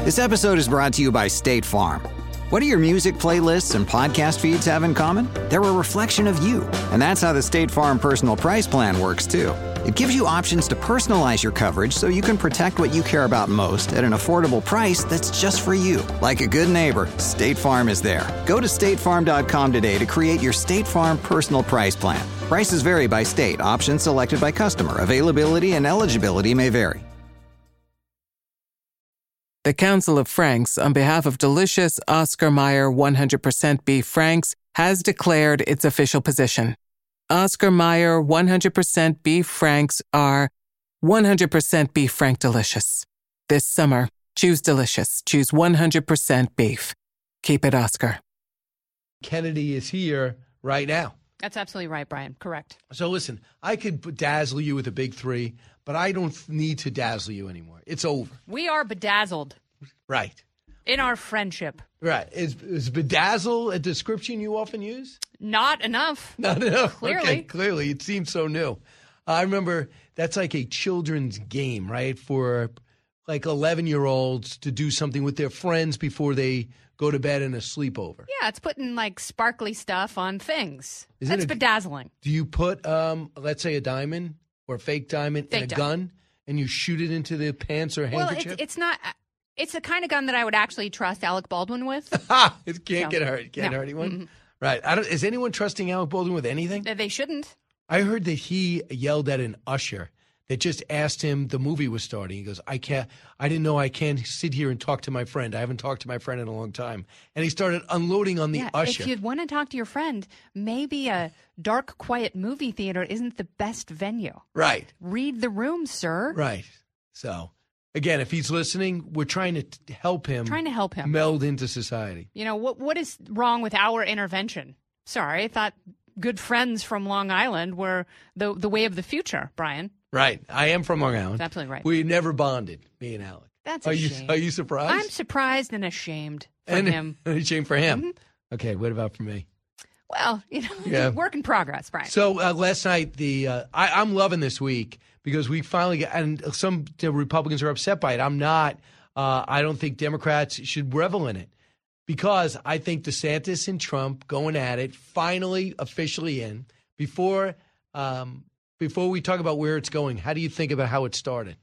This episode is brought to you by State Farm. What do your music playlists and podcast feeds have in common? They're a reflection of you. And that's how the State Farm Personal Price Plan works, too. It gives you options to personalize your coverage so you can protect what you care about most at an affordable price that's just for you. Like a good neighbor, State Farm is there. Go to statefarm.com today to create your State Farm Personal Price Plan. Prices vary by state. Options selected by customer. Availability and eligibility may vary. The Council of Franks, on behalf of delicious Oscar Mayer 100% beef franks, has declared its official position. Oscar Mayer 100% beef franks are 100% beef frank delicious. This summer, choose delicious. Choose 100% beef. Keep it Oscar. Kennedy is here right now. That's absolutely right, Brian. Correct. So listen, I could dazzle you with a big three, but I don't need to dazzle you anymore. It's over. We are bedazzled. Right. In our friendship. Right. Is bedazzle a description you often use? Not enough. Not enough. Clearly. Okay, clearly. It seems so new. I remember that's like a children's game, right? For like 11-year-olds to do something with their friends before they go to bed in a sleepover. Yeah, it's putting like sparkly stuff on things. Isn't That's bedazzling. Do you put, let's say, a diamond or a fake diamond in a gun and you shoot it into the pants or handkerchief? Well, it's not. It's the kind of gun that I would actually trust Alec Baldwin with. It can't get hurt. Can't hurt anyone. Mm-hmm. Right. Is anyone trusting Alec Baldwin with anything? They shouldn't. I heard that he yelled at an usher that just asked him, the movie was starting. He goes, I didn't know I can't sit here and talk to my friend. I haven't talked to my friend in a long time. And he started unloading on the usher. If you'd want to talk to your friend, maybe a dark, quiet movie theater isn't the best venue. Right. Read the room, sir. Right. So, again, if he's listening, we're trying to help him. Meld into society. You know, what is wrong with our intervention? Sorry, I thought good friends from Long Island were the way of the future, Brian. Right. I am from Long Island. That's absolutely right. We never bonded, me and Alec. That's a shame. Are you surprised? I'm surprised and ashamed for him. Ashamed for him. Mm-hmm. Okay, what about for me? Well, work in progress, Brian. So last night, I'm loving this week because we finally got, and some Republicans are upset by it. I'm not. I don't think Democrats should revel in it because I think DeSantis and Trump going at it, finally officially in. Before we talk about where it's going, how do you think about how it started?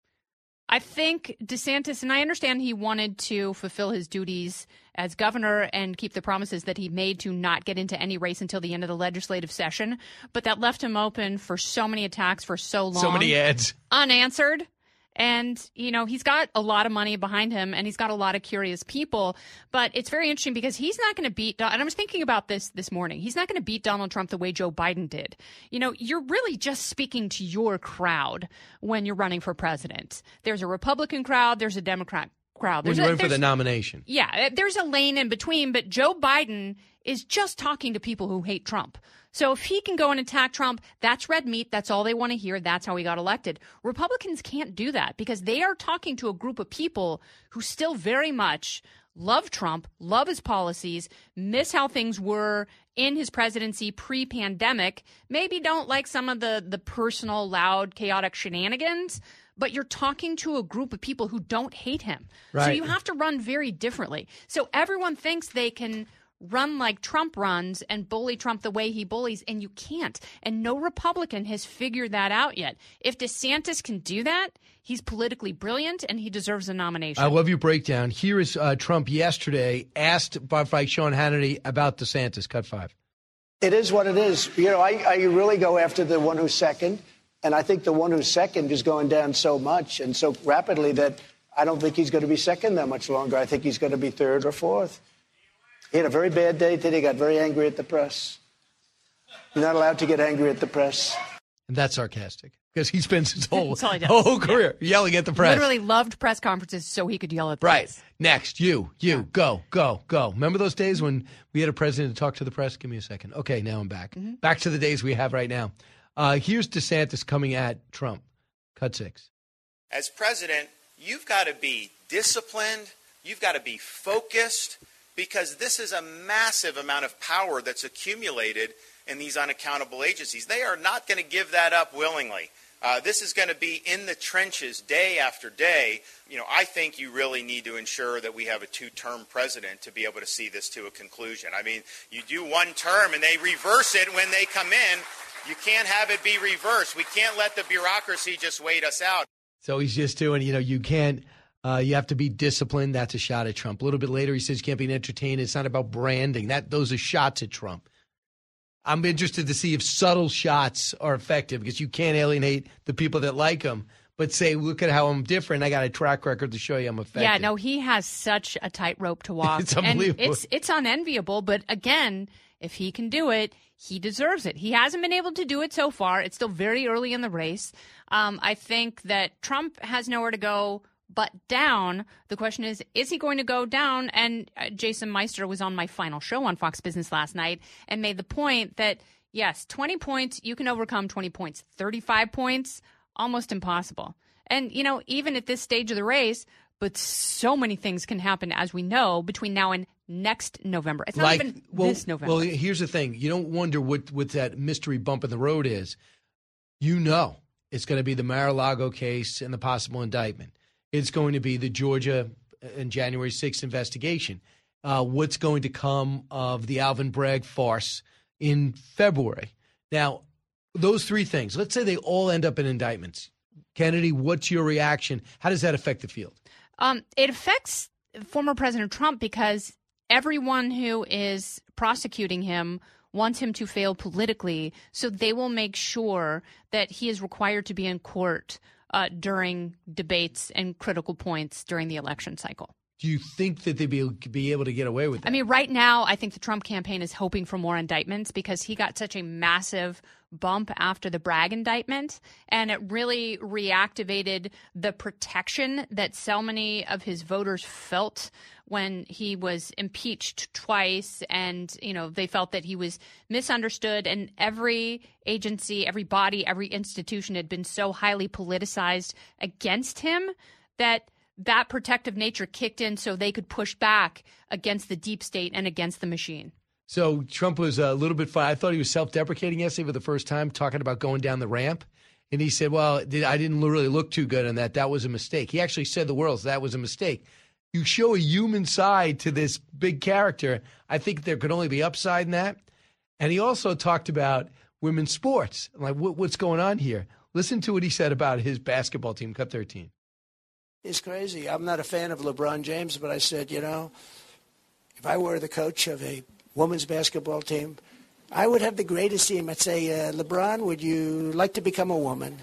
I think DeSantis, and I understand he wanted to fulfill his duties as governor and keep the promises that he made to not get into any race until the end of the legislative session, but that left him open for so many attacks for so long. So many ads. Unanswered. And, he's got a lot of money behind him and he's got a lot of curious people. But it's very interesting because he's not going to beat, and I was thinking about this morning, he's not going to beat Donald Trump the way Joe Biden did. You're really just speaking to your crowd when you're running for president. There's a Republican crowd, there's a Democrat crowd. When you're running for the nomination. Yeah, there's a lane in between, but Joe Biden is just talking to people who hate Trump. So if he can go and attack Trump, that's red meat. That's all they want to hear. That's how he got elected. Republicans can't do that because they are talking to a group of people who still very much love Trump, love his policies, miss how things were in his presidency pre-pandemic, maybe don't like some of the personal, loud, chaotic shenanigans, but you're talking to a group of people who don't hate him. Right. So you have to run very differently. So everyone thinks they can run like Trump runs and bully Trump the way he bullies, and you can't. And no Republican has figured that out yet. If DeSantis can do that, he's politically brilliant and he deserves a nomination. I love your breakdown. Here is Trump yesterday asked by Sean Hannity about DeSantis. Cut 5. It is what it is. I really go after the one who's second, and I think the one who's second is going down so much and so rapidly that I don't think he's going to be second that much longer. I think he's going to be third or fourth. He had a very bad day today. He got very angry at the press. You're not allowed to get angry at the press. And that's sarcastic because he spends his whole career yelling at the press. Literally loved press conferences so he could yell at the press. Right. Next, you, go. Remember those days when we had a president to talk to the press? Give me a second. Okay, now I'm back. Mm-hmm. Back to the days we have right now. Here's DeSantis coming at Trump. Cut 6. As president, you've got to be disciplined. You've got to be focused. Because this is a massive amount of power that's accumulated in these unaccountable agencies. They are not going to give that up willingly. This is going to be in the trenches day after day. I think you really need to ensure that we have a two-term president to be able to see this to a conclusion. I mean, you do one term and they reverse it when they come in. You can't have it be reversed. We can't let the bureaucracy just wait us out. So he's just doing, you can't, you have to be disciplined. That's a shot at Trump. A little bit later, he says you can't be entertained. It's not about branding. Those are shots at Trump. I'm interested to see if subtle shots are effective because you can't alienate the people that like him, but say, look at how I'm different. I got a track record to show you I'm effective. Yeah, no, he has such a tightrope to walk. It's unbelievable. And it's unenviable, but again, if he can do it, he deserves it. He hasn't been able to do it so far. It's still very early in the race. I think that Trump has nowhere to go but down. The question is he going to go down? And Jason Meister was on my final show on Fox Business last night and made the point that, yes, 20 points, you can overcome 20 points. 35 points, almost impossible. And, even at this stage of the race, but so many things can happen, as we know, between now and next November. It's not even this November. Well, here's the thing. You don't wonder what that mystery bump in the road is. It's going to be the Mar-a-Lago case and the possible indictment. It's going to be the Georgia and January 6th investigation. What's going to come of the Alvin Bragg farce in February? Now, those three things, let's say they all end up in indictments. Kennedy, what's your reaction? How does that affect the field? It affects former President Trump because everyone who is prosecuting him wants him to fail politically, so they will make sure that he is required to be in court during debates and critical points during the election cycle. Do you think that they'd be able to get away with that? I mean, right now, I think the Trump campaign is hoping for more indictments because he got such a massive bump after the Bragg indictment, and it really reactivated the protection that so many of his voters felt when he was impeached twice, and they felt that he was misunderstood, and every agency, every body, every institution had been so highly politicized against him that protective nature kicked in so they could push back against the deep state and against the machine. So Trump was a little bit funny. I thought he was self-deprecating yesterday for the first time, talking about going down the ramp. And he said, well, I didn't really look too good on that. That was a mistake. He actually said the words, that was a mistake. You show a human side to this big character. I think there could only be upside in that. And he also talked about women's sports. Like, what's going on here? Listen to what he said about his basketball team, Cut 13. It's crazy. I'm not a fan of LeBron James, but I said, if I were the coach of a women's basketball team, I would have the greatest team. I'd say, LeBron, would you like to become a woman?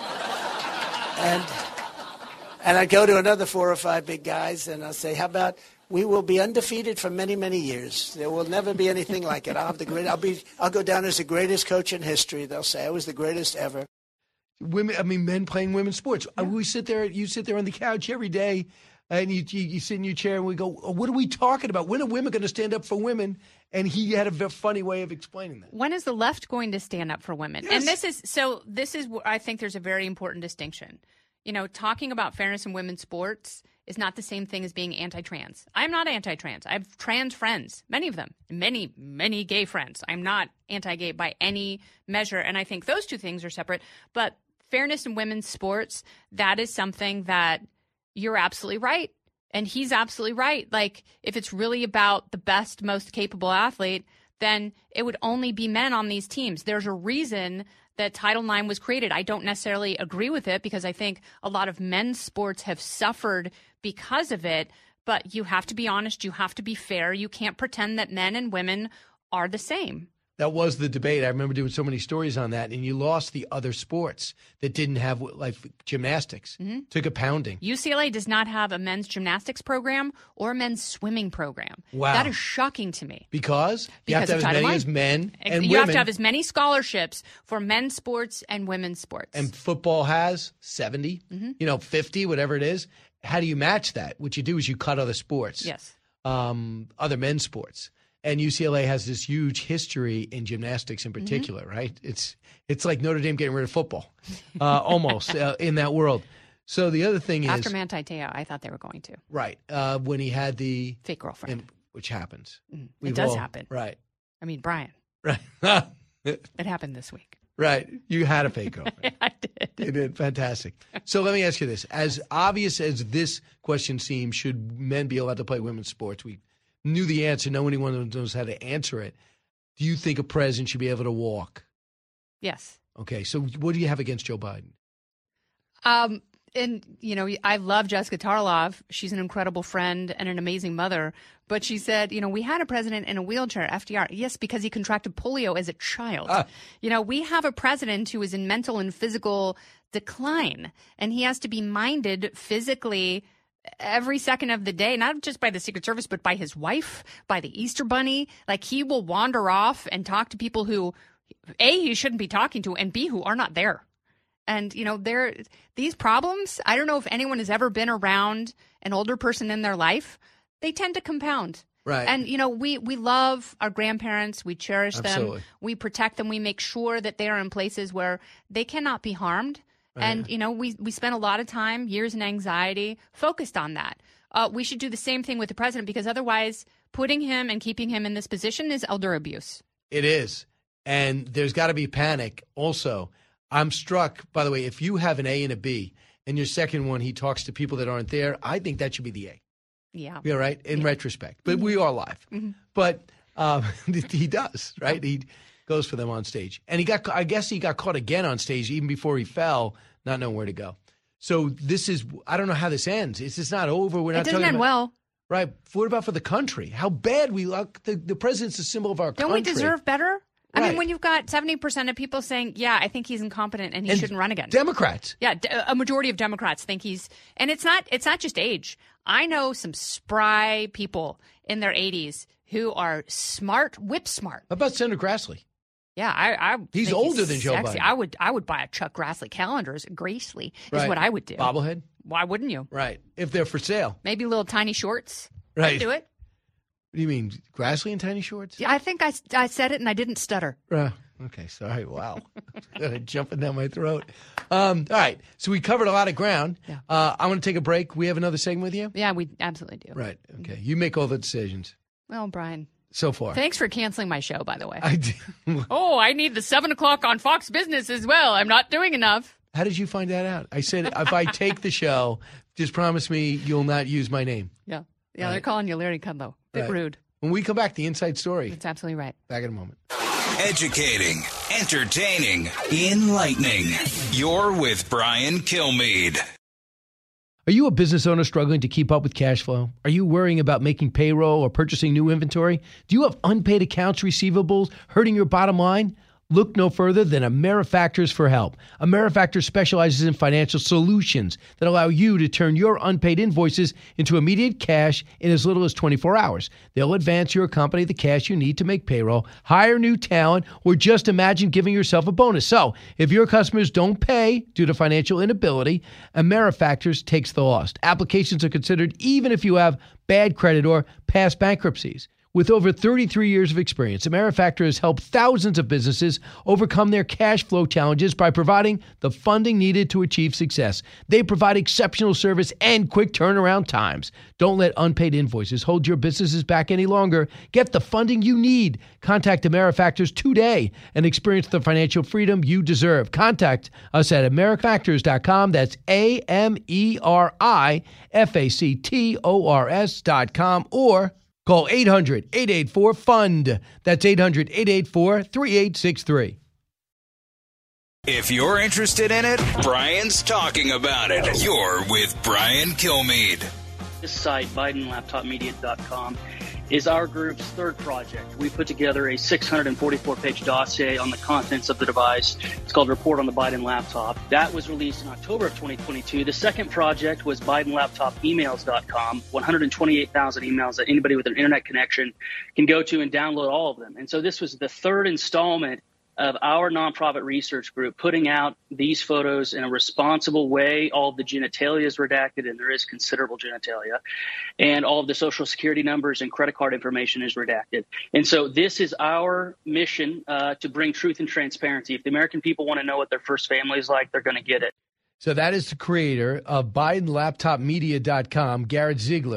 And I'd go to another 4 or 5 big guys, and I'll say, how about we will be undefeated for many, many years. There will never be anything like it. I'll go down as the greatest coach in history. They'll say I was the greatest ever. Men playing women's sports. Yeah. You sit there on the couch every day, and you sit in your chair, and we go, what are we talking about? When are women going to stand up for women? And he had a funny way of explaining that. When is the left going to stand up for women? Yes. And this is I think there's a very important distinction. Talking about fairness in women's sports is not the same thing as being anti-trans. I'm not anti-trans. I have trans friends, many of them, many, many gay friends. I'm not anti-gay by any measure, and I think those two things are separate. But fairness in women's sports, that is something that you're absolutely right. And he's absolutely right. Like, if it's really about the best, most capable athlete, then it would only be men on these teams. There's a reason that Title IX was created. I don't necessarily agree with it because I think a lot of men's sports have suffered because of it. But you have to be honest. You have to be fair. You can't pretend that men and women are the same. That was the debate. I remember doing so many stories on that, and you lost the other sports that didn't have, like gymnastics. Mm-hmm. Took a pounding. UCLA does not have a men's gymnastics program or a men's swimming program. Wow. That is shocking to me. Because you have to have as many as men and women. You have to have as many scholarships for men's sports and women's sports. And football has 70, 50, whatever it is. How do you match that? What you do is you cut other sports. Yes. Other men's sports. And UCLA has this huge history in gymnastics in particular, right? It's like Notre Dame getting rid of football, almost, in that world. So the other thing is... After Manti Te'o, I thought they were going to. Right. When he had the... fake girlfriend. Which happens. It does happen. Right. I mean, Brian. Right. It happened this week. Right. You had a fake girlfriend. I did. You did. Fantastic. So let me ask you this. As obvious as this question seems, should men be allowed to play women's sports? We knew the answer. No one knows how to answer it. Do you think a president should be able to walk? Yes. Okay. So what do you have against Joe Biden? And, I love Jessica Tarlov. She's an incredible friend and an amazing mother. But she said, we had a president in a wheelchair, FDR. Yes, because he contracted polio as a child. We have a president who is in mental and physical decline, and he has to be minded physically every second of the day, not just by the Secret Service, but by his wife, by the Easter Bunny. Like, he will wander off and talk to people who, A, he shouldn't be talking to, and B, who are not there. And, these problems, I don't know if anyone has ever been around an older person in their life. They tend to compound. Right. And, we love our grandparents. We cherish Absolutely. them. We protect them. We make sure that they are in places where they cannot be harmed. Right. And, we spend a lot of time, years and anxiety focused on that. We should do the same thing with the president, because otherwise putting him and keeping him in this position is elder abuse. It is. And there's got to be panic also. I'm struck, by the way, if you have an A and a B, and your second one, he talks to people that aren't there, I think that should be the A. Yeah. Yeah, right? In retrospect. But we are live. Mm-hmm. But he does, right? He goes for them on stage. And I guess he got caught again on stage even before he fell, not knowing where to go. So I don't know how this ends. It's just not over. We're not it doesn't end well. Right. What about for the country? How bad we look. The president's a symbol of our country. Don't we deserve better? I Right. mean, when you've got 70% of people saying, yeah, I think he's incompetent and he shouldn't run again. Democrats. Yeah, a majority of Democrats think and it's not just age. I know some spry people in their 80s who are smart, whip smart. How about Senator Grassley? Yeah, he's think older than Joe sexy. Biden. I would buy a Chuck Grassley calendar. Gracely is Right. what I would do. Bobblehead? Why wouldn't you? Right. If they're for sale. Maybe little tiny shorts. Right. I'd do it. What do you mean, Grassley in tiny shorts? Yeah, I think I said it and I didn't stutter. Okay, sorry. Wow. Jumping down my throat. All right. So we covered a lot of ground. Yeah. I want to take a break. We have another segment with you? Yeah, we absolutely do. Right. Okay. You make all the decisions Well, Brian. so far. Thanks for canceling my show, by the way. I do. Oh, I need the 7 o'clock on Fox Business as well. I'm not doing enough. How did you find that out? I said, if I take the show, just promise me you'll not use my name. Yeah. Yeah, Right. They're calling you Larry Kudlow. Bit Right. rude. When we come back, the inside story. That's absolutely right. Back in a moment. Educating, entertaining, enlightening. You're with Brian Kilmeade. Are you a business owner struggling to keep up with cash flow? Are you worrying about making payroll or purchasing new inventory? Do you have unpaid accounts receivables hurting your bottom line? Look no further than AmeriFactors for help. AmeriFactors specializes in financial solutions that allow you to turn your unpaid invoices into immediate cash in as little as 24 hours. They'll advance your company the cash you need to make payroll, hire new talent, or just imagine giving yourself a bonus. So, if your customers don't pay due to financial inability, AmeriFactors takes the loss. Applications are considered even if you have bad credit or past bankruptcies. With over 33 years of experience, AmeriFactor has helped thousands of businesses overcome their cash flow challenges by providing the funding needed to achieve success. They provide exceptional service and quick turnaround times. Don't let unpaid invoices hold your businesses back any longer. Get the funding you need. Contact AmeriFactors today and experience the financial freedom you deserve. Contact us at AmeriFactors.com. That's AmeriFactors.com or call 800-884-FUND. That's 800-884-3863. If you're interested in it, Brian's talking about it. You're with Brian Kilmeade. This site, BidenLaptopMedia.com, is our group's third project. We put together a 644-page dossier on the contents of the device. It's called Report on the Biden Laptop. That was released in October of 2022. The second project was BidenLaptopEmails.com, 128,000 emails that anybody with an internet connection can go to and download all of them. And so this was the third installment of our nonprofit research group putting out these photos in a responsible way. All of the genitalia is redacted, and there is considerable genitalia, and all of the social security numbers and credit card information is redacted. And so this is our mission to bring truth and transparency. If the American people want to know what their first family is like, they're going to get it. So that is the creator of BidenLaptopMedia.com, Garrett Ziegler.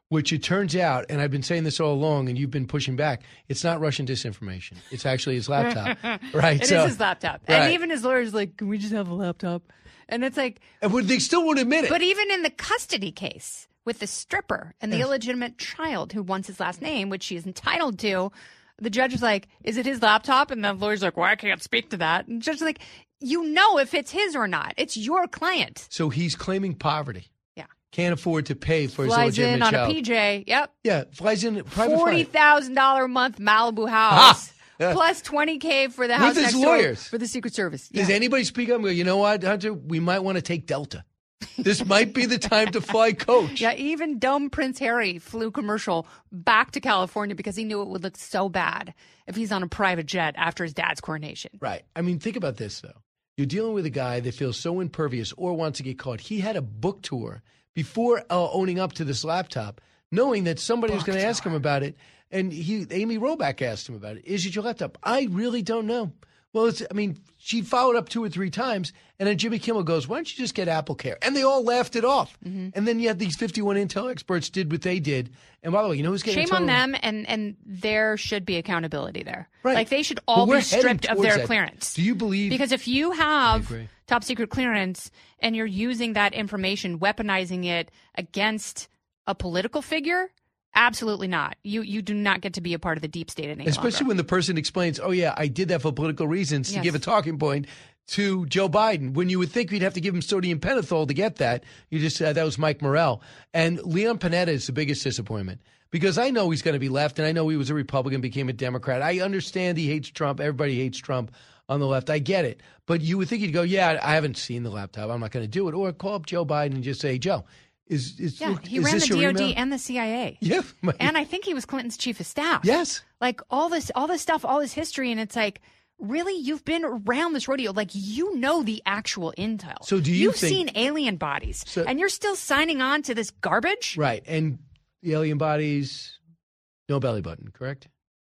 which it turns out, and I've been saying this all along, and you've been pushing back, it's not Russian disinformation. It's actually his laptop. Right? It is his laptop. Right. And even his lawyer's like, can we just have a laptop? And it's like... And they still won't admit it. But even in the custody case with the stripper and the illegitimate child who wants his last name, which she is entitled to, the judge was like, is it his laptop? And the lawyer's like, well, I can't speak to that. And the judge is like, you know if it's his or not. It's your client. So he's claiming poverty. Yeah. Can't afford to pay for his Flies in illegitimate on child. a PJ. Yep. Yeah, flies in private flight. $40,000 a month Malibu house. Plus $20K for the house With his next door lawyers. for the Secret Service. Does Yeah. anybody speak up and go, you know what, Hunter, we might want to take Delta. This might be the time to fly coach. Yeah, even dumb Prince Harry flew commercial back to California because he knew it would look so bad if he's on a private jet after his dad's coronation. Right. I mean, think about this, though. You're dealing with a guy that feels so impervious or wants to get caught. He had a book tour before owning up to this laptop, knowing that somebody was going to ask him about it. And Amy Robach asked him about it. Is it your laptop? I really don't know. Well, she followed up 2 or 3 times, and then Jimmy Kimmel goes, why don't you just get AppleCare? And they all laughed it off. Mm-hmm. And then you had these 51 Intel experts did what they did. And by the way, you know who's getting shame on them, and there should be accountability there. Right. Like, they should all be stripped of their that. clearance. Do you believe? Because if you have top secret clearance and you're using that information, weaponizing it against a political figure, absolutely not. You do not get to be a part of the deep state any longer. Especially when the person explains, oh, yeah, I did that for political reasons to give a talking point to Joe Biden. When you would think we'd have to give him sodium pentothal to get that, you just said that was Mike Morrell. And Leon Panetta is the biggest disappointment because I know he's going to be left, and I know he was a Republican, became a Democrat. I understand he hates Trump. Everybody hates Trump on the left. I get it. But you would think he'd go, yeah, I haven't seen the laptop. I'm not going to do it. Or call up Joe Biden and just say, Joe, he ran the DOD and the CIA. Yeah. And I think he was Clinton's chief of staff. Yes. Like all this stuff, all this history, and it's like, really? You've been around this rodeo. Like, you know the actual intel. So do You've think, seen alien bodies, and you're still signing on to this garbage? Right. And the alien bodies, no belly button, correct?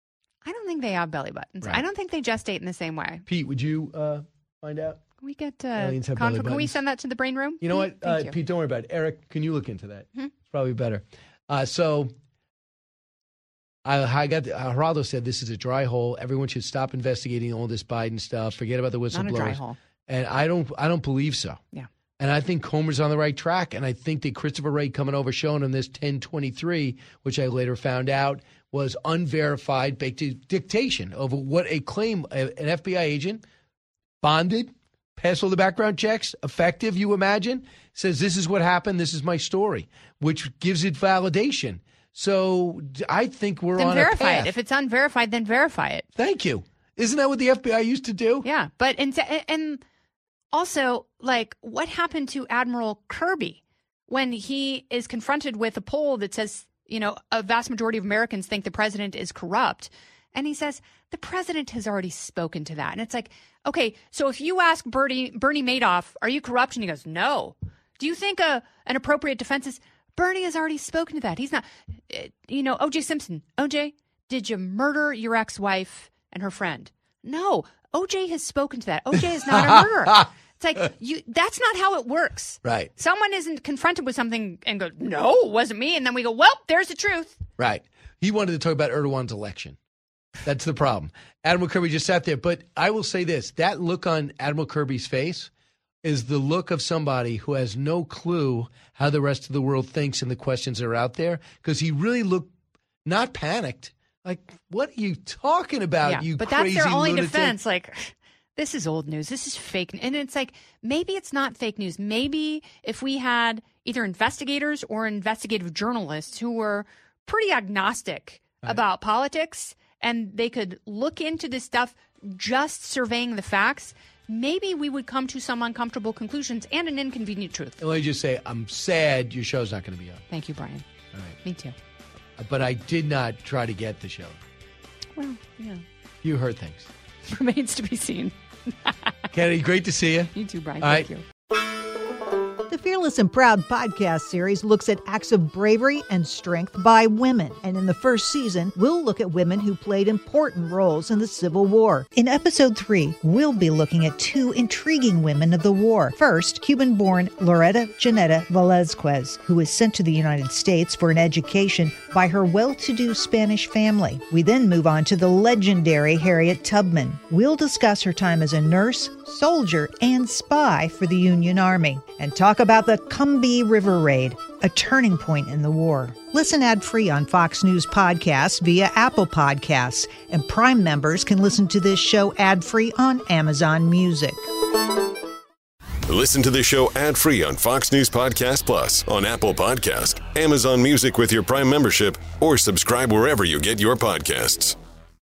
I don't think they have belly buttons. Right. I don't think they gestate in the same way. Pete, would you find out? Can we get aliens have belly can we buttons? send that to the brain room? You know what, Thank you. Pete, don't worry about it. Eric, can you look into that? Mm-hmm. It's probably better. So I got Geraldo said this is a dry hole. Everyone should stop investigating all this Biden stuff. Forget about the whistleblowers. Not a dry hole. And I don't believe so. Yeah. And I think Comer's on the right track. And I think that Christopher Wray coming over showing him this 1023, which I later found out was unverified dictation of what a claim an FBI agent bonded, passed all the background checks, effective, you imagine, says this is what happened, this is my story, which gives it validation. So I think we're on a path. Verify it. If it's unverified, then verify it. Thank you. Isn't that what the FBI used to do? Yeah, but and also, like, what happened to Admiral Kirby when he is confronted with a poll that says, you know, a vast majority of Americans think the president is corrupt, and he says the president has already spoken to that, and it's like, okay, so if you ask Bernie Madoff, are you corrupt? And he goes, no. Do you think an appropriate defense is Bernie has already spoken to that? He's not. You know, O.J. Simpson. O.J., did you murder your ex-wife and her friend? No. O.J. has spoken to that. O.J. is not a murderer. It's like, that's not how it works. Right. Someone isn't confronted with something and go, no, it wasn't me. And then we go, well, there's the truth. Right. He wanted to talk about Erdogan's election. That's the problem. Admiral Kirby just sat there. But I will say this, that look on Admiral Kirby's face is the look of somebody who has no clue how the rest of the world thinks and the questions that are out there, because he really looked not panicked. Like, what are you talking about, yeah, you but crazy that's their only lunatic? defense. Like, this is old news. This is fake. And it's like, maybe it's not fake news. Maybe if we had either investigators or investigative journalists who were pretty agnostic about politics and they could look into this stuff just surveying the facts, maybe we would come to some uncomfortable conclusions and an inconvenient truth. And let me just say, I'm sad your show's not going to be on. Thank you, Brian. All right. Me too. But I did not try to get the show. Well, yeah. You heard things. Remains to be seen. Kennedy, great to see you. You too, Brian. All Thank right. you. The Fearless and Proud podcast series looks at acts of bravery and strength by women. And in the first season, we'll look at women who played important roles in the Civil War. In episode 3, we'll be looking at 2 intriguing women of the war. First, Cuban-born Loretta Janetta Velazquez, who was sent to the United States for an education by her well-to-do Spanish family. We then move on to the legendary Harriet Tubman. We'll discuss her time as a nurse, soldier, and spy for the Union Army, and talk about the Combahee River Raid, a turning point in the war. Listen ad-free on Fox News Podcasts via Apple Podcasts, and Prime members can listen to this show ad-free on Amazon Music. Listen to the show ad-free on Fox News Podcast Plus, on Apple Podcast, Amazon Music with your Prime membership, or subscribe wherever you get your podcasts.